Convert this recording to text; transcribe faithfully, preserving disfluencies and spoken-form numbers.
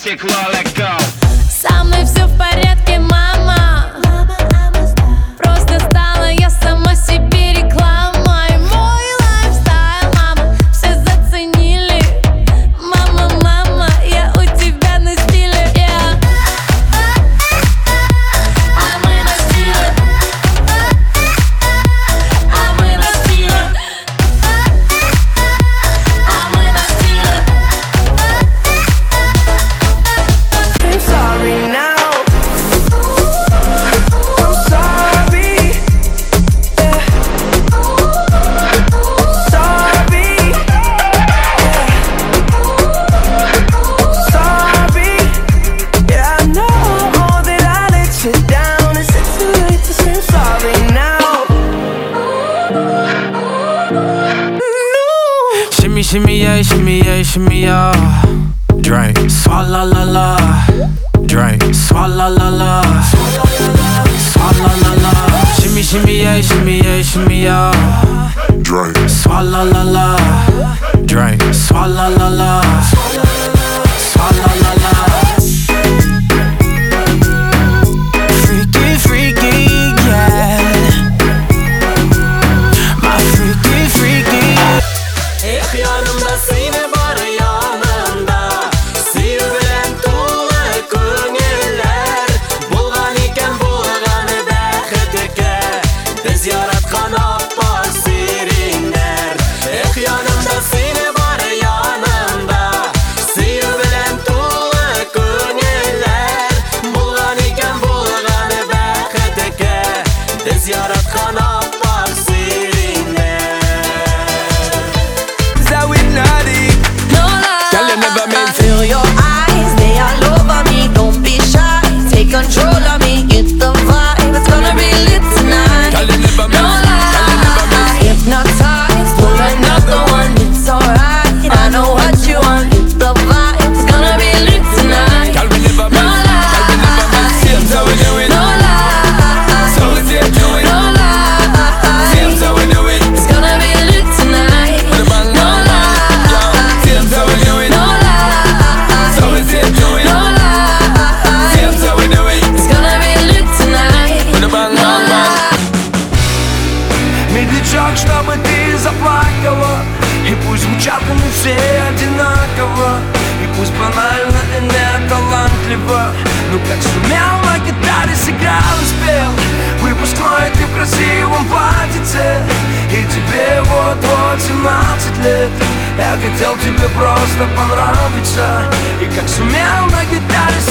потекло, let go. Со мной все в порядке, мама. Просто стала я сама себе рекламой. Мой лайфстайл, мама, все заценили. Мама, мама, я у тебя на стиле, yeah. А мы на стиле. А мы на стиле. А мы на стиле. I'm sorry now. I'm sorry. Yeah. Sorry. Yeah. Sorry. Yeah, I know that I let you down. Is it too late to say I'm sorry now? No. Shimmy, shimmy, yeah, shimmy, yeah, shimmy, yeah. Drink, swalla la la. Drink, swalla la la. Swalla la la. Shimmy, shimmy, yeah, shimmy, yeah, shimmy, yeah. Drink, Swalla la la. Drink, swalla la la. Swalla la la. Freaky, freaky, yeah. My freaky, freaky. Eh yanımda seni var yanımda. Sevgi bilen to'la ko'ngillar. Bo'lgan ekan bo'lgani baxtga. Biz yaratgan oppoq seringlar. Eh yanımda seni var yanımda. Sevgi bilen to'la ko'ngillar. Bo'lgan ekan bo'lgani baxtga. Biz yaratgan oppoq seringlar. That we naughty. No lie. Girl, you never meant Feel your eyes, they all over me. Don't be shy, take control of me. Get the vibe, it's gonna be lit tonight. Girl, you never No meant Girl, you never meant lie, hypnotized, pull another one. It's alright, I know what you want. Get the vibe, it's gonna be lit tonight. Girl, we never No meant Girl, we never meant Same how we do it. No lie, So we say do it. no lie. Same how we do it. It's gonna be lit tonight. With a bang, No bang, bang. lie, Same how we do it. no lie. So we say do it. No lie, Same how we do it. it's gonna be lit tonight. With a bang, No bang, bang. lie. Медлячок, чтобы ты заплакала. И пусть звучат они все одинаково. И пусть банально и не талантливо. Но как сумел на гитаре сыграл и спел. Выпускной ты в красивом платьице. И тебе вот-вот семнадцать лет. Я хотел тебе просто понравиться. И как сумел на гитаре